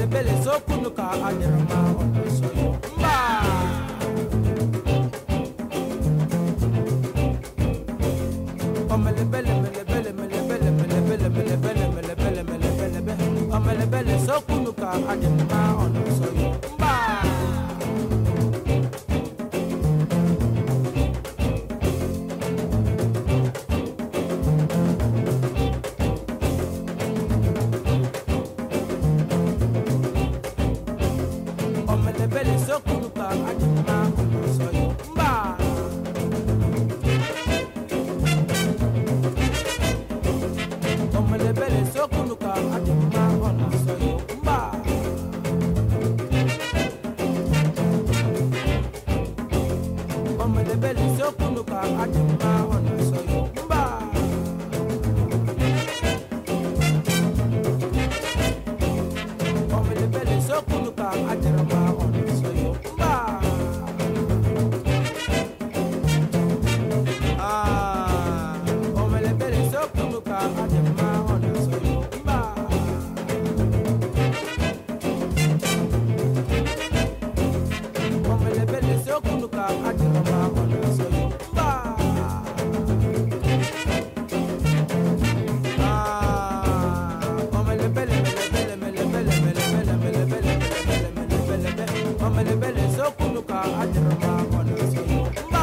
Omelebele sokunu ka adirama onosoyo mba. Omelebele melebele melebele melebele melebele melebele melebele omelebele sokunu ka adirama onosoyo mba. Omelebele sokunu ka adirama onosoyo mba. Omelebele sokunu ka adirama onosoyo mba. Omelebele sokunu ka adirama onosoyo mba. Omelebele sokunu ka adirama onosoyo mba. Omelebele sokunu ka adirama onosoyo mba. Omelebele sokunu ka adirama onosoyo mba. Omelebele melebele melebele melebele melebele melebele omelebele sokunu ka adirama onosoyo mba.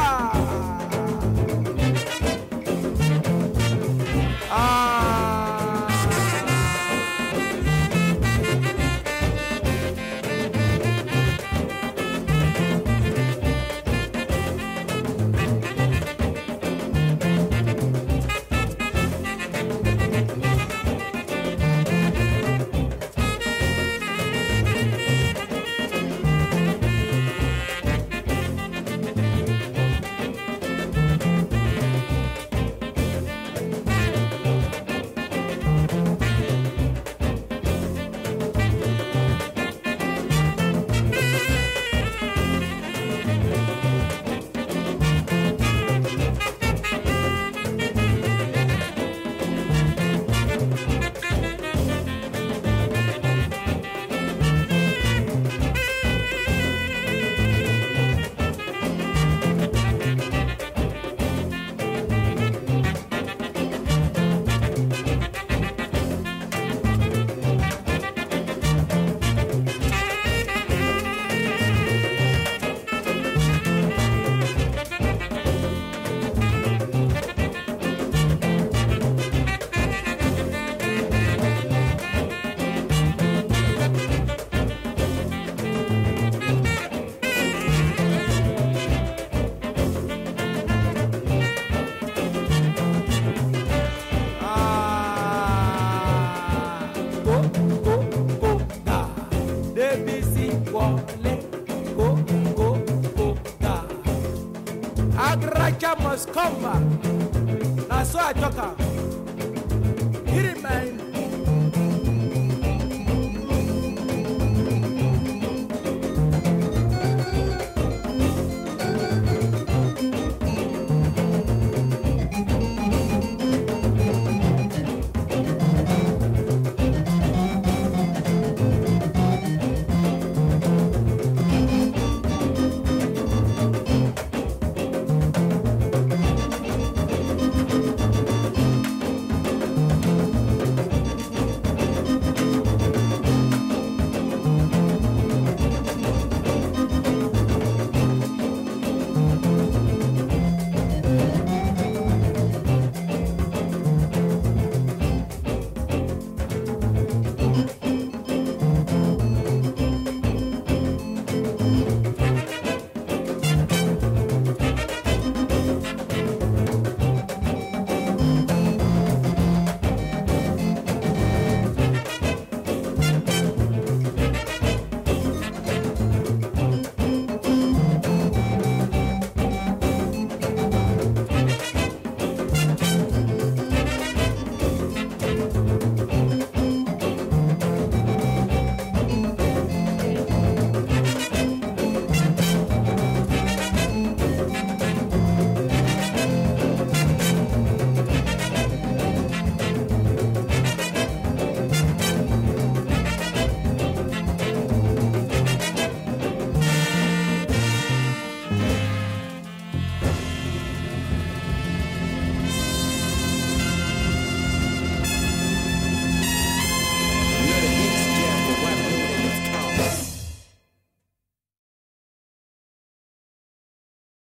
Agracha must come back. Now so I talk.